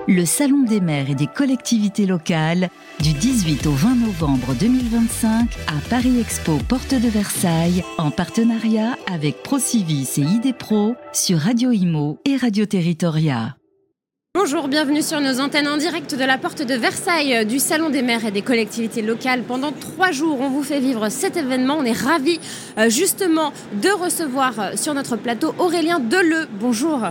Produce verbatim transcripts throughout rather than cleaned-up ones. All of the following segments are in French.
le Salon des maires et des collectivités locales du dix-huit au vingt novembre deux mille vingt-cinq à Paris Expo Porte de Versailles en partenariat avec Procivis et I D Pro sur Radio Imo et Radio Territoria. Bonjour, bienvenue sur nos antennes en direct de la Porte de Versailles du Salon des maires et des collectivités locales. Pendant trois jours, on vous fait vivre cet événement. On est ravis euh, justement de recevoir euh, sur notre plateau Aurélien Deleu. Bonjour.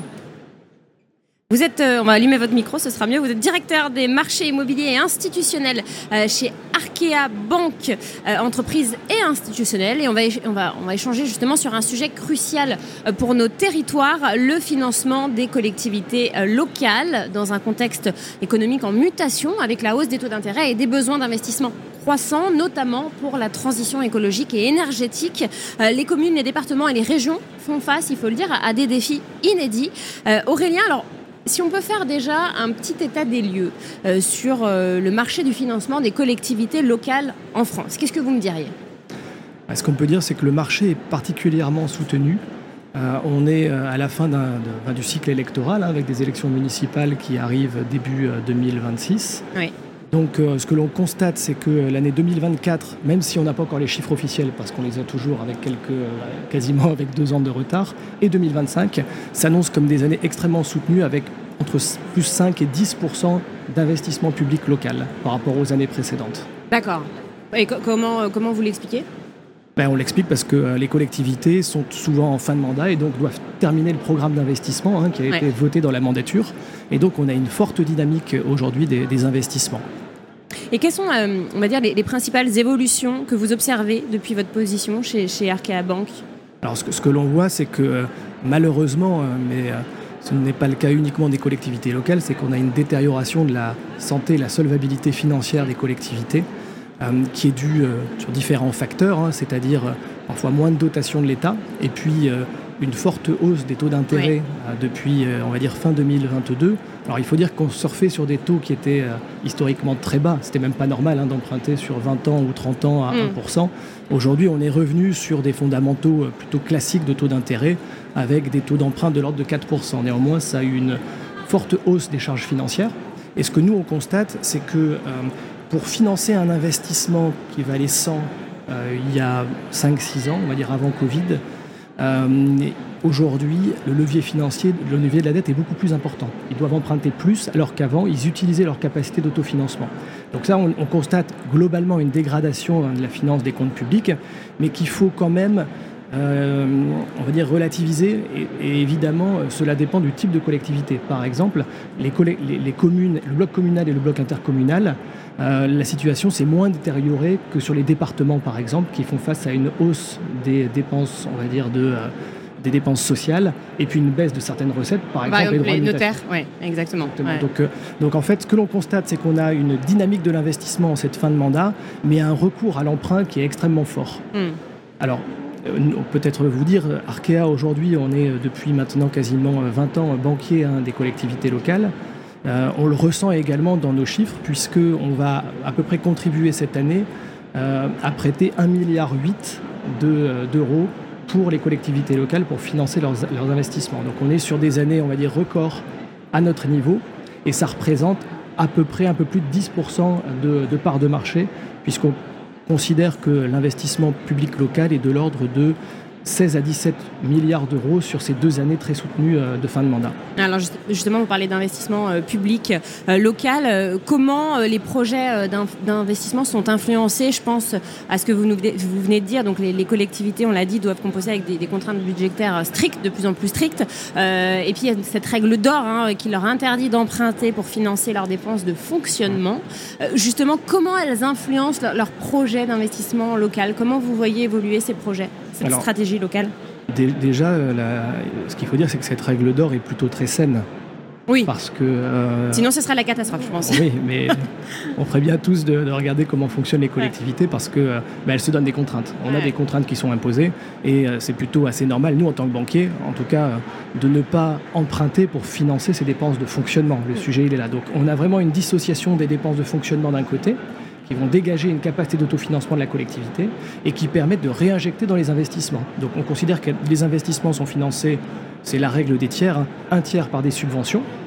Vous êtes, euh, on va allumer votre micro, ce sera mieux. Vous êtes directeur des marchés immobiliers et institutionnels euh, chez Arkea Banque, euh, entreprise et institutionnelle. Et on va, on, va, on va échanger justement sur un sujet crucial euh, pour nos territoires, le financement des collectivités euh, locales dans un contexte économique en mutation avec la hausse des taux d'intérêt et des besoins d'investissement croissants, notamment pour la transition écologique et énergétique. Euh, les communes, les départements et les régions font face, il faut le dire, à, à des défis inédits. Euh, Aurélien, alors... Si on peut faire déjà un petit état des lieux euh, sur euh, le marché du financement des collectivités locales en France, qu'est-ce que vous me diriez ? Ce qu'on peut dire, c'est que le marché est particulièrement soutenu. Euh, on est à la fin d'un, d'un, du cycle électoral, hein, avec des élections municipales qui arrivent début euh, deux mille vingt-six. Oui. Donc euh, ce que l'on constate, c'est que l'année deux mille vingt-quatre, même si on n'a pas encore les chiffres officiels, parce qu'on les a toujours avec quelques, euh, quasiment avec deux ans de retard, et deux mille vingt-cinq s'annoncent comme des années extrêmement soutenues avec entre plus cinq et dix pour cent d'investissement public local par rapport aux années précédentes. D'accord. Et co- comment, euh, comment vous l'expliquez ? Ben, on l'explique parce que euh, les collectivités sont souvent en fin de mandat et donc doivent terminer le programme d'investissement hein, qui a été ouais. voté dans la mandature. Et donc on a une forte dynamique aujourd'hui des, des investissements. Et quelles sont, euh, on va dire, les, les principales évolutions que vous observez depuis votre position chez, chez Arkea Banque ? Alors ce que, ce que l'on voit, c'est que euh, malheureusement, euh, mais euh, ce n'est pas le cas uniquement des collectivités locales, c'est qu'on a une détérioration de la santé, la solvabilité financière des collectivités, euh, qui est due euh, sur différents facteurs, hein, c'est-à-dire euh, parfois moins de dotation de l'État, et puis euh, une forte hausse des taux d'intérêt oui. euh, depuis, euh, on va dire, fin deux mille vingt-deux. Alors il faut dire qu'on surfait sur des taux qui étaient euh, historiquement très bas. C'était même pas normal hein, d'emprunter sur vingt ans ou trente ans à mmh. un pour cent. Aujourd'hui, on est revenu sur des fondamentaux euh, plutôt classiques de taux d'intérêt, avec des taux d'emprunt de l'ordre de quatre pour cent. Néanmoins, ça a eu une forte hausse des charges financières. Et ce que nous, on constate, c'est que euh, pour financer un investissement qui valait cent euh, il y a cinq six ans, on va dire avant Covid, euh, aujourd'hui, le levier financier, le levier de la dette est beaucoup plus important. Ils doivent emprunter plus, alors qu'avant, ils utilisaient leur capacité d'autofinancement. Donc ça, on, on constate globalement une dégradation hein, de la finance des comptes publics, mais qu'il faut quand même Euh, on va dire relativiser et, et évidemment cela dépend du type de collectivité. Par exemple, les, coll- les, les communes, le bloc communal et le bloc intercommunal, euh, la situation s'est moins détériorée que sur les départements par exemple qui font face à une hausse des dépenses, on va dire de euh, des dépenses sociales et puis une baisse de certaines recettes, par exemple bah, les droits les de notaires, oui, exactement. exactement. Ouais. Donc, euh, donc en fait, ce que l'on constate, c'est qu'on a une dynamique de l'investissement en cette fin de mandat, mais un recours à l'emprunt qui est extrêmement fort. Mm. Alors peut-être vous dire, Arkea aujourd'hui, on est depuis maintenant quasiment vingt ans banquier hein, des collectivités locales. Euh, on le ressent également dans nos chiffres puisqu'on va à peu près contribuer cette année euh, à prêter un virgule huit milliard de, d'euros pour les collectivités locales pour financer leurs, leurs investissements. Donc on est sur des années, on va dire, records à notre niveau et ça représente à peu près un peu plus de dix pour cent de, de part de marché puisqu'on considère que l'investissement public local est de l'ordre de seize à dix-sept milliards d'euros sur ces deux années très soutenues de fin de mandat. Alors justement, vous parlez d'investissement euh, public euh, local. Euh, comment euh, les projets euh, d'investissement sont influencés ? Je pense à ce que vous, nous, vous venez de dire. Donc les, les collectivités, on l'a dit, doivent composer avec des, des contraintes budgétaires strictes, de plus en plus strictes. Euh, et puis il y a cette règle d'or hein, qui leur interdit d'emprunter pour financer leurs dépenses de fonctionnement. Euh, justement, comment elles influencent leurs leur projets d'investissement local ? Comment vous voyez évoluer ces projets ? Cette Alors, stratégie locale ? Déjà, la, ce qu'il faut dire, c'est que cette règle d'or est plutôt très saine. Oui. Parce que, euh, sinon, ce serait la catastrophe, je pense. Oui, mais on ferait bien tous de, de regarder comment fonctionnent les collectivités ouais. parce qu'elles euh, bah, se donnent des contraintes. On ouais. a des contraintes qui sont imposées et euh, c'est plutôt assez normal, nous, en tant que banquiers, en tout cas, euh, de ne pas emprunter pour financer ces dépenses de fonctionnement. Le mmh. sujet, il est là. Donc, on a vraiment une dissociation des dépenses de fonctionnement d'un côté qui vont dégager une capacité d'autofinancement de la collectivité et qui permettent de réinjecter dans les investissements. Donc on considère que les investissements sont financés, c'est la règle des tiers, hein, un tiers par des subventions,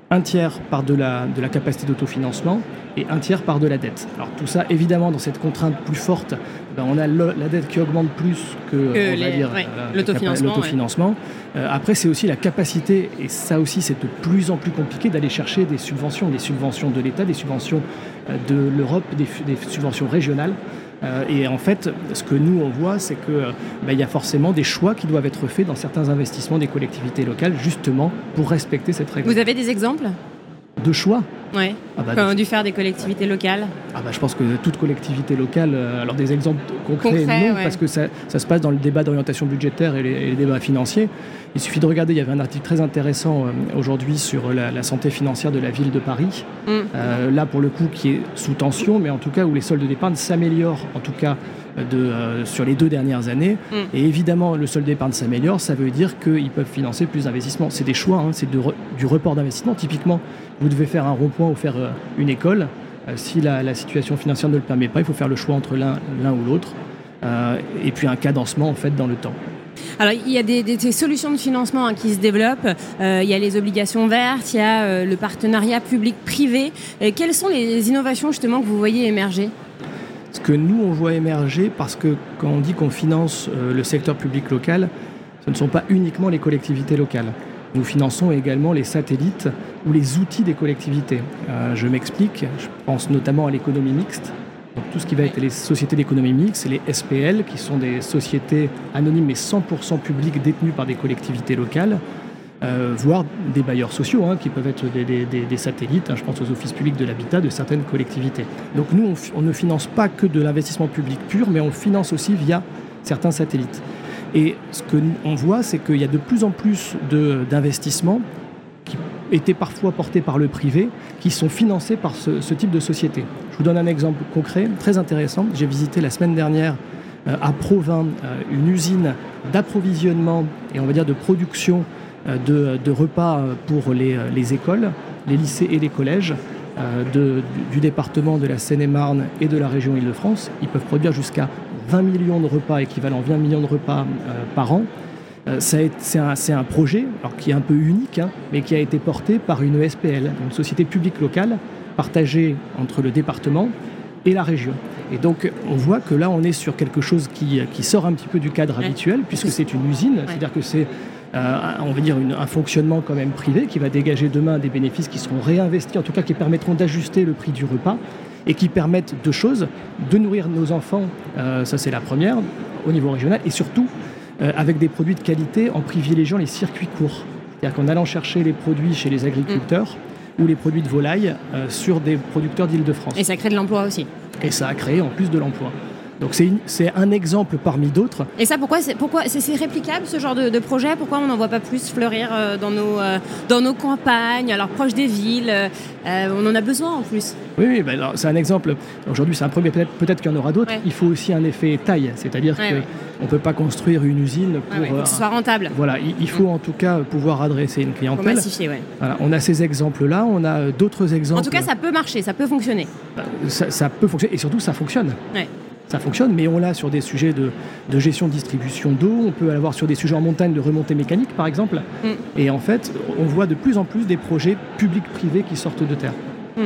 un tiers par de la, de la capacité d'autofinancement et un tiers par de la dette. Alors tout ça, évidemment, dans cette contrainte plus forte, ben, on a le, la dette qui augmente plus que, que on va les, dire, ouais, euh, l'autofinancement. l'autofinancement. Ouais. Euh, après, c'est aussi la capacité, et ça aussi c'est de plus en plus compliqué, d'aller chercher des subventions, des subventions de l'État, des subventions de l'Europe, des, des subventions régionales. Euh, et en fait, ce que nous on voit, c'est qu'il euh, ben, y a forcément des choix qui doivent être faits dans certains investissements des collectivités locales, justement pour respecter cette règle. Vous avez des exemples ? De choix ? Oui, ah bah, qu'ont dû faire des collectivités locales. Ah bah, je pense que toute collectivité locale, euh, alors des exemples concrets, Concret, non, ouais. parce que ça, ça se passe dans le débat d'orientation budgétaire et les, et les débats financiers. Il suffit de regarder, il y avait un article très intéressant euh, aujourd'hui sur la, la santé financière de la ville de Paris, mm. euh, là pour le coup qui est sous tension, mais en tout cas où les soldes d'épargne s'améliorent, en tout cas de, euh, sur les deux dernières années. Mm. Et évidemment, le solde d'épargne s'améliore, ça veut dire qu'ils peuvent financer plus d'investissements. C'est des choix, hein, c'est de re, du report d'investissement. Typiquement, vous devez faire un rond-point ou faire euh, une école. Euh, si la, la situation financière ne le permet pas, il faut faire le choix entre l'un, l'un ou l'autre. Euh, et puis un cadencement en fait dans le temps. Alors, il y a des, des, des solutions de financement hein, qui se développent. Euh, il y a les obligations vertes, il y a euh, le partenariat public-privé. Euh, quelles sont les innovations justement que vous voyez émerger ? Ce que nous, on voit émerger, parce que quand on dit qu'on finance euh, le secteur public local, ce ne sont pas uniquement les collectivités locales. Nous finançons également les satellites ou les outils des collectivités. Euh, je m'explique, je pense notamment à l'économie mixte. Donc, tout ce qui va être les sociétés d'économie mixte, les S P L, qui sont des sociétés anonymes mais cent pour cent publiques détenues par des collectivités locales, euh, voire des bailleurs sociaux, hein, qui peuvent être des, des, des satellites, hein, je pense aux offices publics de l'habitat de certaines collectivités. Donc nous, on, on ne finance pas que de l'investissement public pur, mais on finance aussi via certains satellites. Et ce qu'on voit, c'est qu'il y a de plus en plus de, d'investissements qui étaient parfois portés par le privé, qui sont financés par ce, ce type de société. Je vous donne un exemple concret, très intéressant. J'ai visité la semaine dernière euh, à Provins euh, une usine d'approvisionnement et on va dire de production euh, de, de repas pour les, les écoles, les lycées et les collèges euh, de, du, du département de la Seine-et-Marne et de la région Île-de-France. Ils peuvent produire jusqu'à vingt millions de repas, équivalent vingt millions de repas euh, par an. Euh, ça est, c'est, un, c'est un projet alors, qui est un peu unique, hein, mais qui a été porté par une S P L, une société publique locale, partagée entre le département et la région. Et donc, on voit que là, on est sur quelque chose qui, qui sort un petit peu du cadre ouais. habituel, puisque c'est une usine, ouais. c'est-à-dire que c'est, euh, on va dire, une, un fonctionnement quand même privé qui va dégager demain des bénéfices qui seront réinvestis, en tout cas qui permettront d'ajuster le prix du repas, et qui permettent deux choses, de nourrir nos enfants, euh, ça c'est la première, au niveau régional, et surtout euh, avec des produits de qualité en privilégiant les circuits courts. C'est-à-dire qu'en allant chercher les produits chez les agriculteurs mmh. ou les produits de volaille euh, sur des producteurs d'Île-de-France. Et ça crée de l'emploi aussi. Et ça a créé en plus de l'emploi. Donc c'est, une, c'est un exemple parmi d'autres. Et ça, pourquoi c'est, pourquoi c'est, c'est réplicable ce genre de, de projet ? Pourquoi on n'en voit pas plus fleurir euh, dans, nos, euh, dans nos campagnes, alors proches des villes euh, on en a besoin en plus. Oui, oui ben alors, c'est un exemple. Aujourd'hui, c'est un premier, peut-être, peut-être qu'il y en aura d'autres. Ouais. Il faut aussi un effet taille, c'est-à-dire ouais, qu'on ouais. ne peut pas construire une usine pour... Ouais, ouais, que ce soit rentable. Voilà, il, il faut mmh. en tout cas pouvoir adresser une clientèle. Pour massifier, ouais. Voilà, on a ces exemples-là, on a d'autres exemples. En tout cas, ça peut marcher, ça peut fonctionner. Ça, ça peut fonctionner, et surtout, ça fonctionne. Ouais. Ça fonctionne, mais on l'a sur des sujets de, de gestion de distribution d'eau, on peut l'avoir sur des sujets en montagne de remontée mécanique, par exemple. Mm. Et en fait, on voit de plus en plus des projets publics-privés qui sortent de terre. Mm.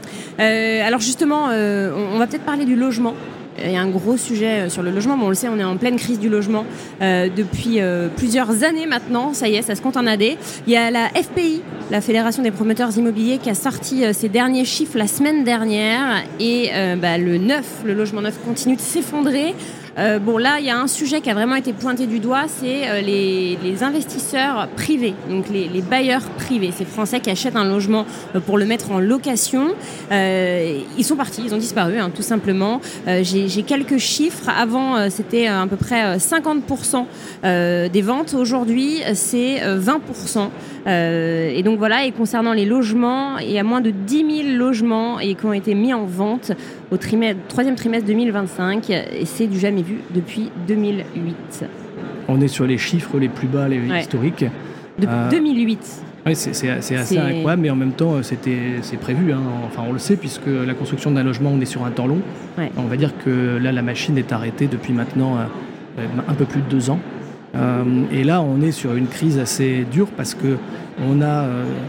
Euh, alors justement, euh, on va peut-être parler du logement. Il y a un gros sujet sur le logement. Bon, on le sait, on est en pleine crise du logement euh, depuis euh, plusieurs années maintenant. Ça y est, ça se compte en année. Il y a la F P I, la Fédération des promoteurs immobiliers, qui a sorti euh, ses derniers chiffres la semaine dernière. Et euh, bah, le neuf, le logement neuf continue de s'effondrer. Euh, bon, là, il y a un sujet qui a vraiment été pointé du doigt, c'est euh, les, les investisseurs privés, donc les, les bailleurs privés, ces Français qui achètent un logement euh, pour le mettre en location. Euh, ils sont partis, ils ont disparu, hein, tout simplement. Euh, j'ai, j'ai quelques chiffres. Avant, euh, c'était euh, à peu près cinquante pour cent euh, des ventes. Aujourd'hui, c'est euh, vingt pour cent. Euh, et donc voilà, et concernant les logements, il y a moins de dix mille logements et qui ont été mis en vente au trimestre, troisième trimestre deux mille vingt-cinq, et c'est du jamais vu depuis deux mille huit. On est sur les chiffres les plus bas, les ouais. historiques. Depuis euh, deux mille huit. Oui, c'est, c'est, c'est assez c'est... incroyable, mais en même temps, c'était, c'est prévu. Hein. Enfin, on le sait, puisque la construction d'un logement, on est sur un temps long. Ouais. On va dire que là, la machine est arrêtée depuis maintenant euh, un peu plus de deux ans. Euh, et là, on est sur une crise assez dure parce qu'on a euh,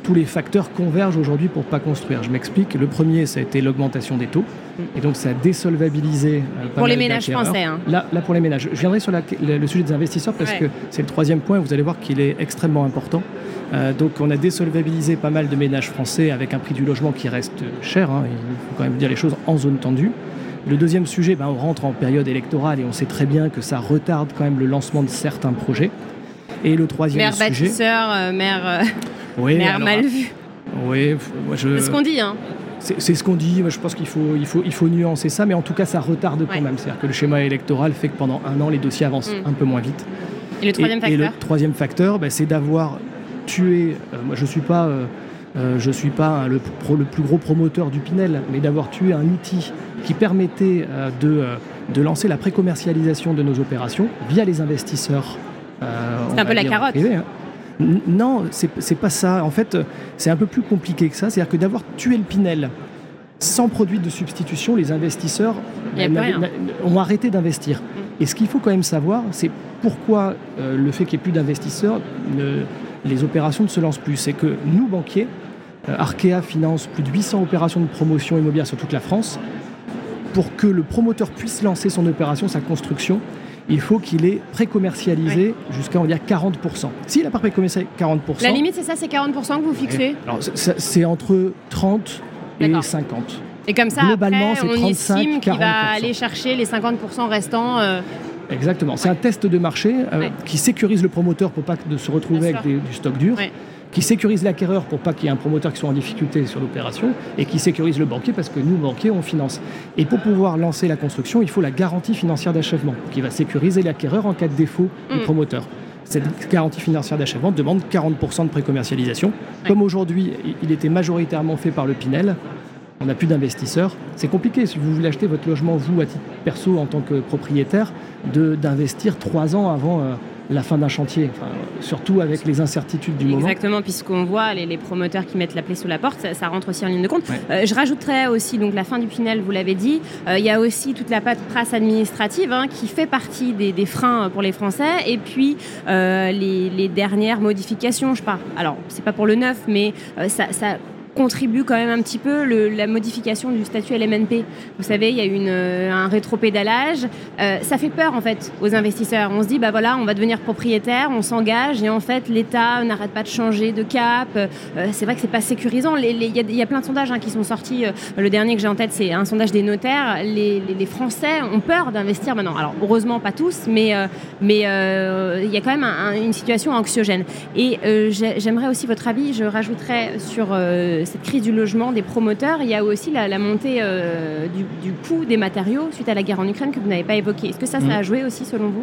tous les facteurs convergent aujourd'hui pour ne pas construire. Je m'explique. Le premier, ça a été l'augmentation des taux. Et donc, ça a désolvabilisé euh, pas Pour les mal ménages d'acquéreurs. français. Hein. Là, là, pour les ménages. Je viendrai sur la, le, le sujet des investisseurs parce Ouais. que c'est le troisième point. Vous allez voir qu'il est extrêmement important. Euh, donc, on a désolvabilisé pas mal de ménages français avec un prix du logement qui reste cher. Hein, il faut quand même dire les choses en zone tendue. Le deuxième sujet, ben, on rentre en période électorale et on sait très bien que ça retarde quand même le lancement de certains projets. Et le troisième Mère sujet... bâtisseur, euh, mère, euh, Oui, mère alors, mal vue. Oui, moi je... C'est ce qu'on dit. Hein. C'est, c'est ce qu'on dit. Moi, je pense qu'il faut, il faut, il faut nuancer ça, mais en tout cas, ça retarde quand Ouais. même. C'est-à-dire que le schéma électoral fait que pendant un an, les dossiers avancent Mm. un peu moins vite. Et le troisième et, facteur et le troisième facteur, ben, c'est d'avoir tué. Euh, moi, je suis pas, euh, euh, je suis pas hein, le, pro, le plus gros promoteur du Pinel, mais d'avoir tué un outil qui permettait euh, de, euh, de lancer la pré-commercialisation de nos opérations via les investisseurs. Euh, C'est on un peu va la dire carotte. privés, hein. N- Non, c'est, c'est pas ça. En fait, euh, c'est un peu plus compliqué que ça. C'est-à-dire que d'avoir tué le Pinel sans produit de substitution, les investisseurs Il y a plus n'avaient- rien. n'a- ont arrêté d'investir. Et ce qu'il faut quand même savoir, c'est pourquoi euh, le fait qu'il n'y ait plus d'investisseurs, ne- les opérations ne se lancent plus. C'est que nous, banquiers, euh, Arkea finance plus de huit cents opérations de promotion immobilière sur toute la France. Pour que le promoteur puisse lancer son opération, sa construction, il faut qu'il ait pré-commercialisé jusqu'à, on va dire, quarante pour cent. S'il n'a pas pré-commercialisé quarante pour cent... La limite, c'est ça, c'est quarante pour cent que vous fixez. alors, c'est, c'est entre trente et D'accord. cinquante. Et comme ça, Globalement, après, c'est on trente-cinq, estime qu'il va quarante pour cent. aller chercher les cinquante pour cent restants. euh, Exactement. C'est un test de marché euh, Ouais. qui sécurise le promoteur pour pas de se retrouver Bien avec sûr. des- du stock dur, Ouais. qui sécurise l'acquéreur pour pas qu'il y ait un promoteur qui soit en difficulté sur l'opération, et qui sécurise le banquier parce que nous, banquiers, on finance. Et pour pouvoir lancer la construction, il faut la garantie financière d'achèvement, qui va sécuriser l'acquéreur en cas de défaut du Mm. promoteur. Cette garantie financière d'achèvement demande quarante pour cent de pré-commercialisation. Comme aujourd'hui, il- il était majoritairement fait par le Pinel, on n'a plus d'investisseurs. C'est compliqué, si vous voulez acheter votre logement, vous, à titre perso, en tant que propriétaire, de, d'investir trois ans avant euh, la fin d'un chantier, enfin, surtout avec les incertitudes du moment. Exactement, puisqu'on voit les, les promoteurs qui mettent la clé sous la porte, ça, ça rentre aussi en ligne de compte. Ouais. Euh, je rajouterais aussi donc la fin du Pinel, vous l'avez dit. Euh, Il y a aussi toute la paperasse administrative hein, qui fait partie des, des freins pour les Français. Et puis euh, les, les dernières modifications, je sais pas. Alors c'est pas pour le neuf, mais euh, ça, ça contribue quand même un petit peu le, la modification du statut L M N P. Vous savez, il y a une, euh, un rétropédalage. Euh, ça fait peur en fait aux investisseurs. On se dit, bah voilà, on va devenir propriétaire, on s'engage et en fait l'État n'arrête pas de changer de cap. Euh, c'est vrai que c'est pas sécurisant. Il y, y a plein de sondages hein, qui sont sortis. Euh, le dernier que j'ai en tête, c'est un sondage des notaires. Les, les, les Français ont peur d'investir maintenant. Alors heureusement pas tous, mais euh, mais euh, il y a quand même un, un, une situation anxiogène. Et euh, j'aimerais aussi votre avis. Je rajouterais sur euh, cette crise du logement des promoteurs, il y a aussi la, la montée euh, du, du coût des matériaux suite à la guerre en Ukraine que vous n'avez pas évoqué. Est-ce que ça, ça a joué aussi selon vous ?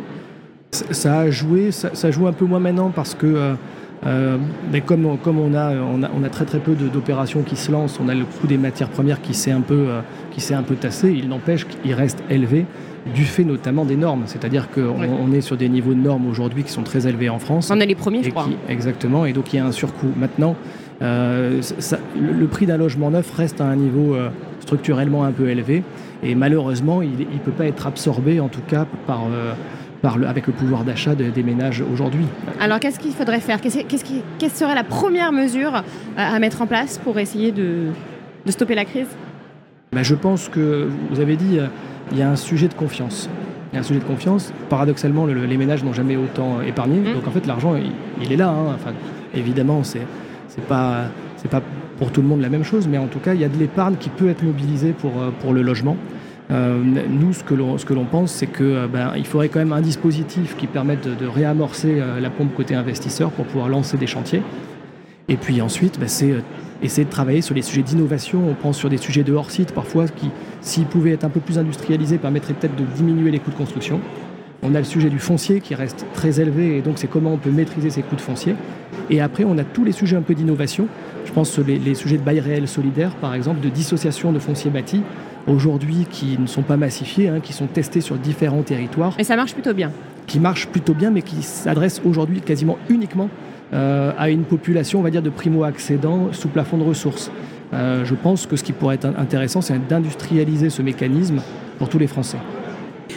Ça a joué, ça, ça joue un peu moins maintenant parce que euh, euh, mais comme, comme on, a, on, a, on a très très peu de, d'opérations qui se lancent, on a le coût des matières premières qui s'est un peu, euh, qui s'est un peu tassé, il n'empêche qu'il reste élevé du fait notamment des normes. C'est-à-dire qu'on Oui. on est sur des niveaux de normes aujourd'hui qui sont très élevés en France. On est les premiers, je Et crois. qui- exactement, et donc il y a un surcoût. Maintenant, euh, ça- le, le prix d'un logement neuf reste à un niveau euh, structurellement un peu élevé, et malheureusement, il ne peut pas être absorbé, en tout cas, par, euh, par le, avec le pouvoir d'achat de- des ménages aujourd'hui. Alors qu'est-ce qu'il faudrait faire ? Qu'est-ce, qu'est-ce qui, quelle serait la première mesure à, à mettre en place pour essayer de, de stopper la crise ? Ben, je pense que, vous avez dit, euh, il y a un sujet de confiance. Il y a un sujet de confiance. Paradoxalement, le- les ménages n'ont jamais autant euh, épargné. Mmh. Donc en fait, l'argent, il, il est là. Hein. Enfin, évidemment, c'est c'est pas c'est pas pour tout le monde la même chose, mais en tout cas, il y a de l'épargne qui peut être mobilisée pour euh, pour le logement. Euh, nous, ce que l'on ce que l'on pense, c'est que euh, ben, il faudrait quand même un dispositif qui permette de, de réamorcer euh, la pompe côté investisseur pour pouvoir lancer des chantiers. Et puis ensuite, ben, c'est euh, essayer de travailler sur les sujets d'innovation. On pense sur des sujets de hors-site parfois qui, s'ils pouvaient être un peu plus industrialisés, permettraient peut-être de diminuer les coûts de construction. On a le sujet du foncier qui reste très élevé, et donc c'est comment on peut maîtriser ces coûts de foncier. Et après, on a tous les sujets un peu d'innovation. Je pense sur les, les sujets de bail réel solidaire, par exemple, de dissociation de foncier bâti, aujourd'hui qui ne sont pas massifiés, hein, qui sont testés sur différents territoires, Et ça marche plutôt bien. qui marchent plutôt bien, mais qui s'adressent aujourd'hui quasiment uniquement euh, à une population, on va dire, de primo-accédants sous plafond de ressources. Euh, je pense que ce qui pourrait être intéressant, c'est d'industrialiser ce mécanisme pour tous les Français.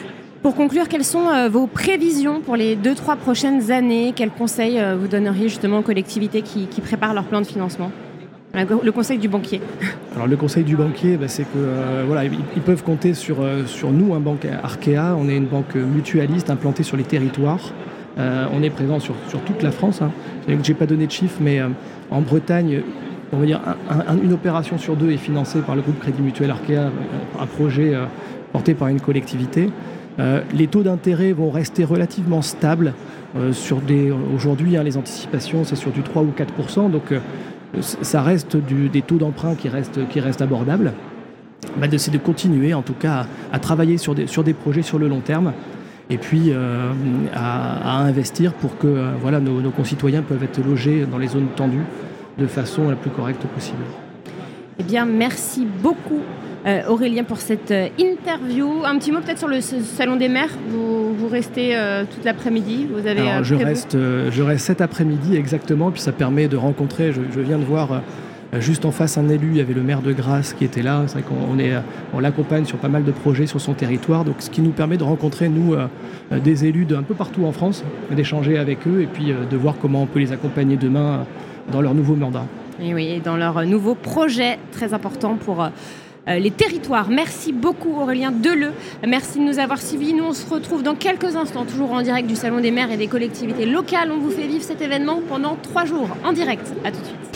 Pour conclure, quelles sont euh, vos prévisions pour les deux, trois prochaines années? Quels conseils euh, vous donneriez justement aux collectivités qui, qui préparent leur plan de financement? Le conseil du banquier. Alors le conseil du banquier, bah, c'est que euh, voilà, ils, ils peuvent compter sur, euh, sur nous, un banque Arkea. On est une banque mutualiste implantée sur les territoires. Euh, on est présent sur, sur toute la France. Hein. Je n'ai pas donné de chiffres, mais euh, en Bretagne, on va dire un, un, une opération sur deux est financée par le groupe Crédit Mutuel Arkea, un projet euh, porté par une collectivité. Euh, les taux d'intérêt vont rester relativement stables. Euh, sur des, aujourd'hui, hein, les anticipations, c'est sur du trois ou quatre pour cent. Donc, euh, ça reste du, des taux d'emprunt qui restent, qui restent abordables. Bah, c'est de continuer, en tout cas, à, à travailler sur des, sur des projets sur le long terme et puis euh, à, à investir pour que euh, voilà, nos, nos concitoyens peuvent être logés dans les zones tendues de façon la plus correcte possible. Eh bien, merci beaucoup. Euh, Aurélien, pour cette euh, interview. Un petit mot peut-être sur le Salon des maires. Vous, vous restez euh, toute l'après-midi. Vous avez Alors, euh, je, reste, euh, je reste cet après-midi exactement. Puis ça permet de rencontrer, je, je viens de voir euh, juste en face un élu, il y avait le maire de Grasse qui était là. C'est vrai qu'on est, on l'accompagne sur pas mal de projets sur son territoire. Donc, ce qui nous permet de rencontrer, nous, euh, des élus d'un peu partout en France, d'échanger avec eux et puis euh, de voir comment on peut les accompagner demain dans leur nouveau mandat. Et oui, dans leur nouveau projet très important pour... Euh, Euh, les territoires. Merci beaucoup Aurélien Deleu. Merci de nous avoir suivis. Nous on se retrouve dans quelques instants, toujours en direct du Salon des maires et des collectivités locales. On vous fait vivre cet événement pendant trois jours en direct. À tout de suite.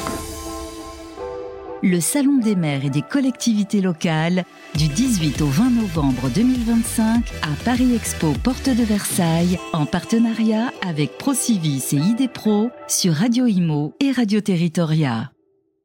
Le Salon des maires et des collectivités locales du dix-huit au vingt novembre deux mille vingt-cinq à Paris Expo Porte de Versailles en partenariat avec Procivis et I D Pro sur Radio Imo et Radio Territoria.